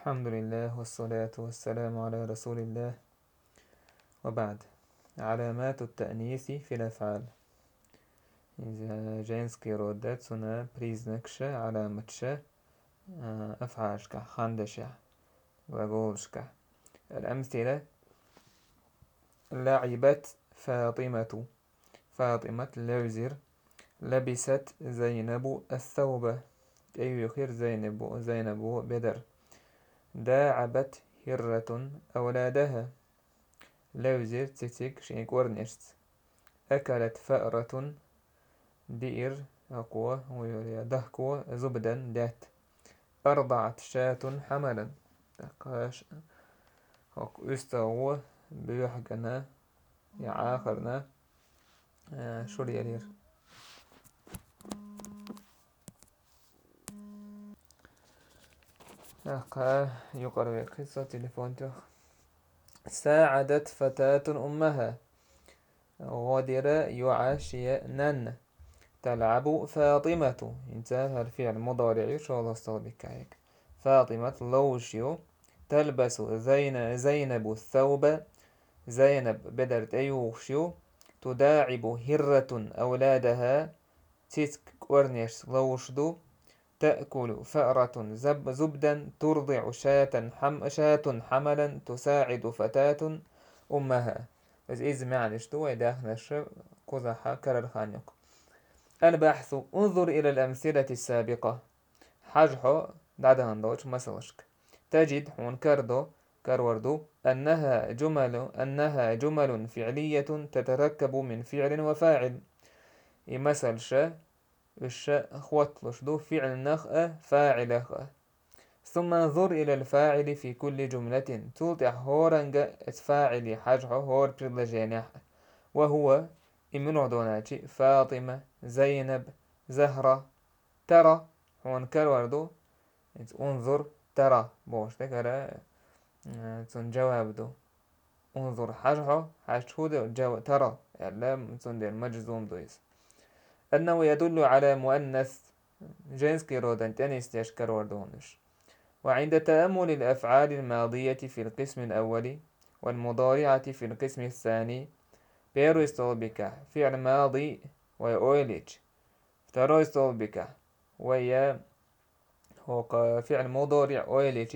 الحمد لله والصلاة والسلام على رسول الله وبعد. علامات التأنيث في الأفعال. ženski rodec su na priznakše, alamatše أفعاشك خندشة وغولشك. الأمثلة: لعبت فاطمة، فاطمة لوزر. لبست زينب الثوب، أي خير زينب بدر. داعبت هرة أولادها، لوزر تتك شيك ورنشت. أكلت فأرة دئر أقوى دهكو زبدا دات. أرضعت شاة حملا، قاش أستوى بيحقنا يا آخرنا شو لير. يقرأ قصة تليفون. ساعدت فتاة أمها، غادر يعاشينن. تلعب فاطمة، انتهى الفعل مضارع شغل استغبك. فاطمة لوشيو. تلبس زينب الثوب، زينب بدرت أيوشيو. تداعب هرة أولادها، تسك ورنيش لوشدو. تأكل فأرة زبدا. ترضع شاة حملا. تساعد فتاة أمها. إذ معنى شتو يداخل الشر قزحة كرر خانيق. البحث: انظر إلى الأمثلة السابقة. حجحو دعدها ندوش مسلشك. تجد حون كردو كروردو أنها جمل فعلية تتركب من فعل وفاعل. مثل الشاء خوتلش دو فعل نخأ فاعل خأ. ثم انظر إلى الفاعل في كل جملة. تلتع هورنج فاعل حجحو هور بريدلجينيح، وهو إمنو دوناتي فاطمة، زينب، زهرة. ترى هون كروردو انظر ترى بوش تكرا تون جواب دو. انظر حجحو حجحو دو ترى يعني تون دير مجزوم دويس. أنه يدل على مؤنث جنسكي رودن تنستيش كروردونش. وعند تأمل الأفعال الماضية في القسم الأول والمضارعة في القسم الثاني، بيرو يستوبك فعل ماضي ويأويلج. ترو يستوبك ويا هو فعل مضارع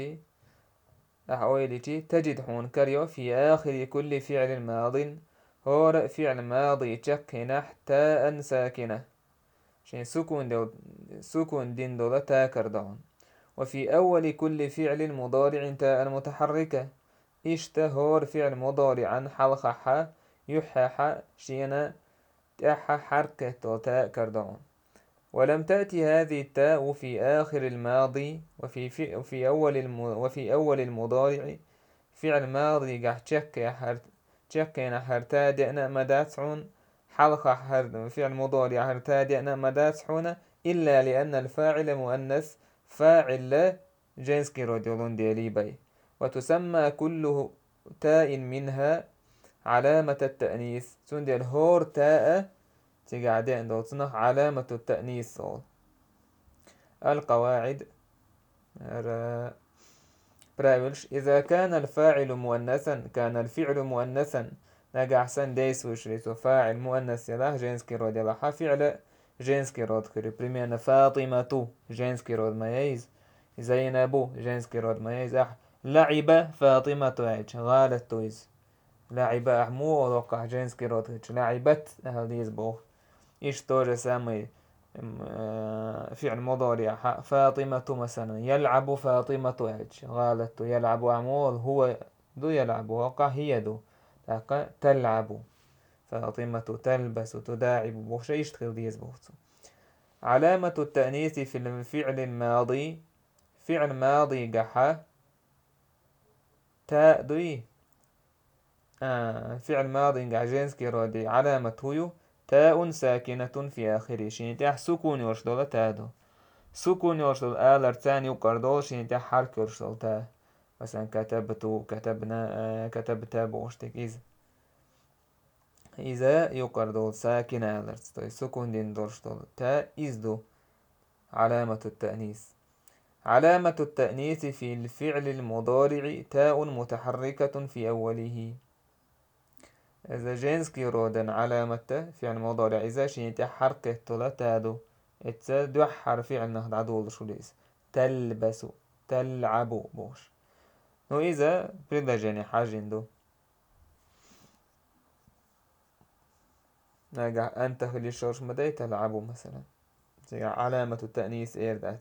أويلجي. تجد حون كريو في آخر كل فعل ماض هو فعل ماضي تشكنا تاء ساكنة شين سكون دين دولا تاء كردون. وفي أول كل فعل مضارع تاء متحركة. اشتهور فعل مضارعا حلقح يحح شينا تاح حركة تاء كردون. ولم تأتي هذه التاء في آخر الماضي وفي أول المضارع. فعل ماضي قح تشكينا حرتا دئنا مداسعون حلقة فعل مضارع حرتا دئنا مداسعون إلا لأن الفاعل مؤنث فاعل جنسكي رجل ديالي بي. وتسمى كل تاء منها علامة التأنيث. تندي الهور تاء تقعدين دو تصنع علامة التأنيث. القواعد برايولش: إذا كان الفاعل مؤنثا كان الفعل مؤنثا. نجا أحسن ديس وشريتو فاعل مؤنث يلا جنسكي رود يلا فعل جنسكي رود كري بريميانا فاطمة جنسكي رود مايز. زينب جنسكي رود مايز. لعب فاطمة عيش غالت تويز. لعب أحمو وقع جنسكي رود لعبت هذه بوخ. إيش توجه سامي فعل مضارع فاطمة مثلا. يلعب فاطمة هج غالت يلعب عمول هو دو يلعب وقع هي دو تلعب. فاطمة تلبس تداعب بوش يشتغل ديز بوخت. علامة التأنيث في الفعل الماضي. فعل ماضي قحا تاء دوي. فعل ماضي قح جنسكي رودي علامة هيو تاء ساكنة في آخره شين تح سكون يرشدو تادو. سكون يرشدو آلر تاني وقردو شين تح حرك يرشدو تا. مثلا كتبت كتبنا كتبت بوشتك إذا يقردو ساكن آلر سكون دين درشدو تا إزدو علامة التأنيث. علامة التأنيث في الفعل المضارع تاء متحركة في أوله. إذا جينسكي رودن علامة فعل مضارع إذا شينت حركة طلا تادو دو حرف فعل نهد عدول شو ليس تلبس تلعب بوش نو إذا بريدا جاني حاجين دو ناجع أنت خلي الشرش مدى تلعبوا مثلا زي علامة التأنيث إير ذات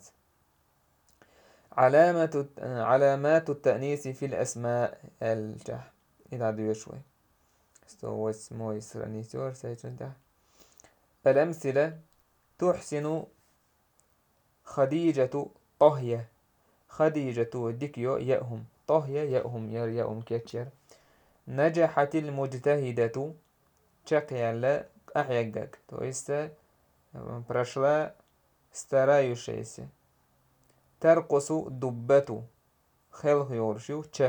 علامات التأنيث في الأسماء الجح إلى دو شوي استو اسمه يسرانيتور سيتون. الأمثلة: تحسن خديجة طهية. خديجة ديكيو يأهم طهية يأهم يأهم كيتشر. نجحت المجتهدة تشكيلا أحيقك تويستا برشلا سترايو شيسي. ترقص دبة خلق يورشيو تشه.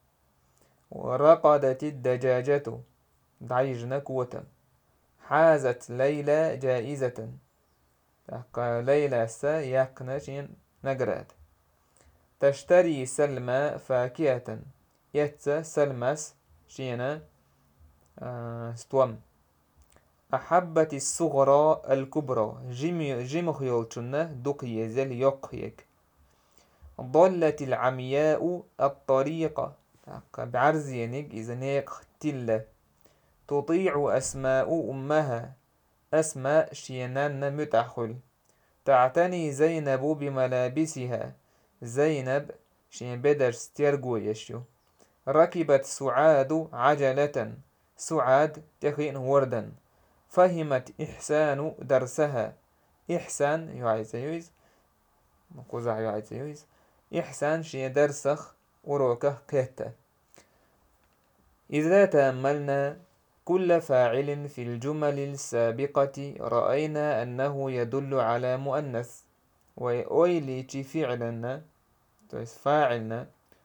ورقدت الدجاجة دعيجنا كوتا. حازت ليلى جائزة ليلى سا يقنشين نقرات. تشتري سلمى فاكهة يتسا سلمس شينا ستوم. أحبت الصغرى الكبرى جيم خيولتنا دقي زل يقيك. ضلت العمياء الطريقة بعرزينك إذا نيق تلة. تطيع أسماء أمها أسماء شينان متأخل. تعتني زينب بملابسها زينب شين بدر ستيرغو يشو. ركبت سعاد عجلة سعاد تخين وردا. فهمت إحسان درسها إحسان يعيز مقوزع يعيز إحسان شين درسخ وروكه كهتا. إذا تأملنا كل فاعل في الجمل السابقة رأينا أنه يدل على مؤنث وأويلي فعلنا فاعلنا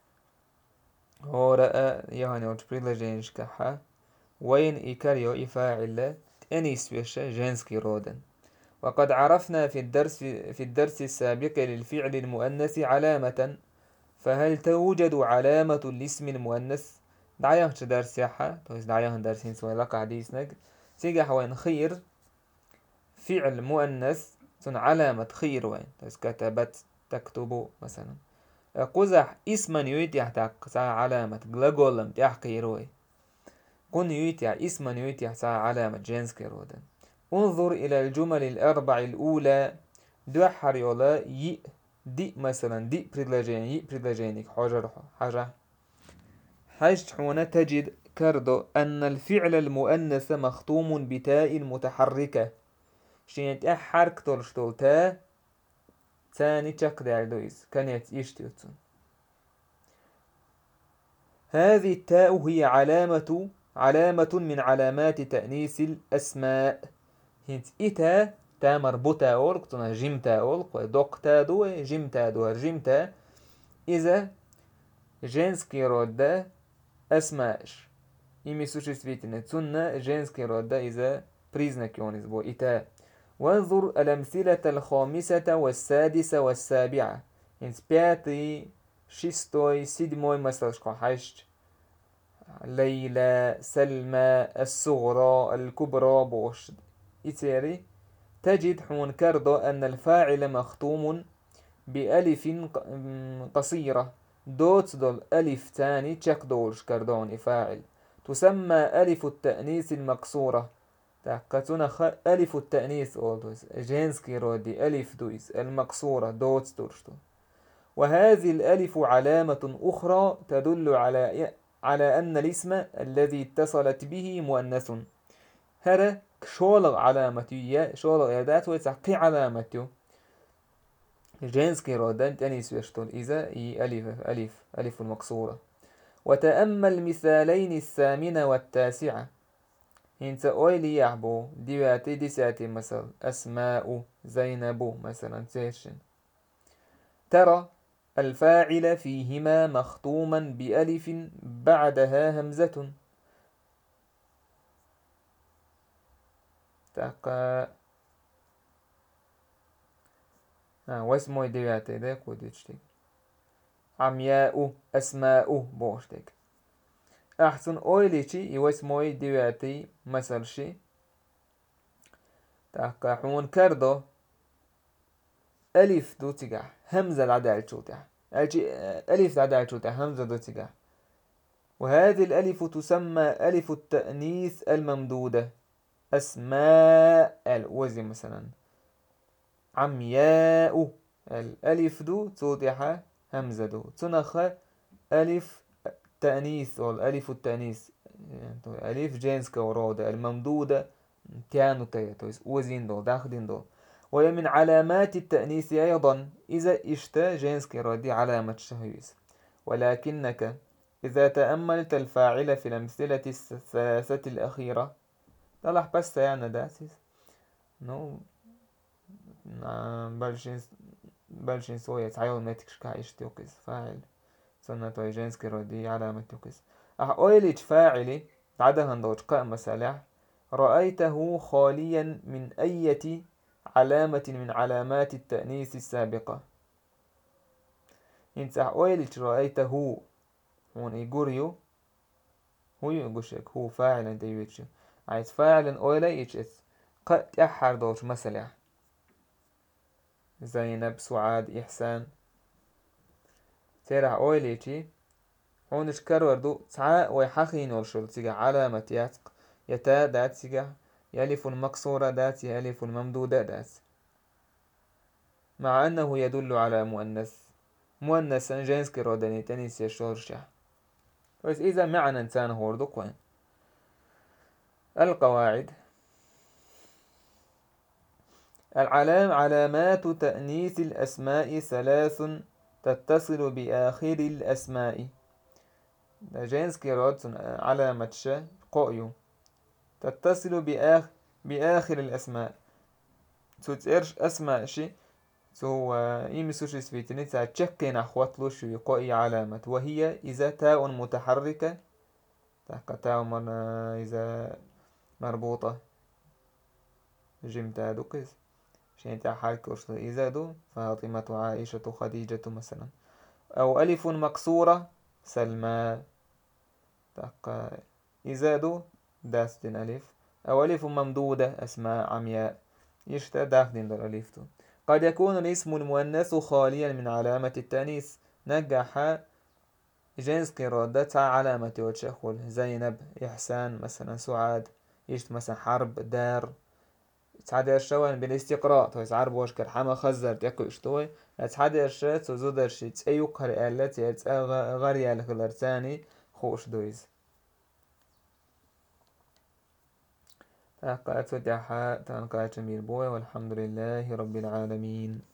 هو رأى يعني وتبريل كحا وين إيكاريو إفاعل أنيس بيشا جينسكي رودن. وقد عرفنا في الدرس السابق للفعل المؤنث علامة، فهل توجد علامة لاسم المؤنث؟ دعيان درس يحا دعيان درسين سوى لك عديسنك سيجا وين خير فعل مؤنث تن علامة خير وين كتبت تكتب مثلا. قزح اسما يويتيح تاق علامة غلاغولم تحقي روي. كن يويتيح اسما يويتيح علامة جينسكي رودن. انظر إلى الجمل الأربع الأولى دوحر يولا ي دي مثلا دي بريدلاجين ي بريدلاجينيك حاجة حيث تجد كردو أن الفعل المؤنث مختوم بتاء متحركة شينت حرك تولشتول تا تاني تشك داردويز كانت يشتوتون. هذه التاء هي علامة من علامات تأنيث الأسماء. هنت إتا تا مربوطة أولك تنا جيمتا أولك ودوقتا دو جيمتا دو جيمتا إذا جينسكي رودا أسماش إمي سوشي سفيتنا تسنة جينسكي رودا إذا بريزنك يونيز بو إتا. وانظر الأمثلة الخامسة والسادسة والسابعة. هنت بياتي شيستوي سيدموي مسلشكو حيشت ليلى سلمى الصغرى الكبرى بوش إتاري تجد حون كردو أن الفاعل مختوم بألف قصيرة دوت دول ألف تاني تشك دولش كردون فاعل تسمى ألف التأنيث المكسورة. تاقتنا ألف التأنيث أولدوز جينسكي رودي ألف دويز المكسورة دوت دولشتو. وهذه الألف علامة أخرى تدل على أن الاسم الذي اتصلت به مؤنث. هذا شولغ علامة شولغ يدات ويتحقي علامته جينسكي رودان تانيس يشتول إذا ألف المقصورة. وتأمل مثالين الثامنة والتاسعة. هنت أويلي يعبو ديواتي ديساتي مثل أسماء زينب مثلا تيشن. ترى الفاعل فيهما مختوما بألف بعدها همزة. واسمه دياتي ديك وديشتك عمياء أسماء بوشتك أحسن أويليشي واسمه دياتي مثل شي تاكا حون كردو ألف دو تجاه همزة العدال شوتها ألف العدال شوتها همزة دو تجاه وهذه الألف تسمى ألف التأنيث الممدودة أسماء الوزن مثلا عمياء الألف دو توضح همزة دو تنخ ألف تأنيث والألف التأنيث يعني ألف جنس كورودة الممدودة تيانو تيتويس وزين دو داخدين دو وهي من علامات التأنيث أيضا إذا اشتا جنس كرودي علامة شهيس ولكنك إذا تأملت الفاعل في الأمثلة الثلاثة الأخيرة طلع بس يعني داسيس نو بلشين سوية تعيون ماتكش كايش توكس فاعل سنة جنس كرودي علامة توكس أويليج فاعلي عدا هندوش قائم مسالح رأيته خاليا من أية علامة من علامات التأنيث السابقة انت أويليج رأيته هون يقوليو هو يقولك هو فاعل انت يوجه عايز فاعل أويليج قد أحر دوش مسالح زينب سعاد إحسان تيرح أويليجي هون اشكر دو تسعى ويحخين ورشل تيجا علامة ياتق يتا دات تيجا يالف مكسورة دات يالف ممدودة دات مع أنه يدل على مؤنث جنس كروداني تنيس يشورشا بس إذا معنى إنسان هوردو كوين القواعد علامات تأنيث الأسماء ثلاث تتصل بآخر الأسماء جنس كيرود علامة شا قويو تتصل بآخر الأسماء تترش أسماء شي تو إيمسوش سفيتني تشكين أخواتلوش يقوي علامة وهي إذا تاء متحركة تحقى تاء إذا مربوطة جمتا دوكس شين تحرك إذا دو فاطمة عائشة خديجة مثلا أو ألف مكسورة سلمى تحقى إذا دو داستن ألف أو ألف ممدودة أسماء عمياء يشتا داخلين در ألف دو قد يكون الاسم المؤنث خاليا من علامة التأنيث نجح جنس كرودة علامة وتشخل زينب إحسان مثلا سعاد يشت مثلا حرب دار تسعد الشوان بالاستقراء تو يسعر بوش كرحمة خزر تيكو اشتوي تسعد الشات وزودر شي تسأيوك هرئالات غريا لخلرتاني خوش دويز تاقات فتحا تانقات جميل بوي والحمد لله رب العالمين.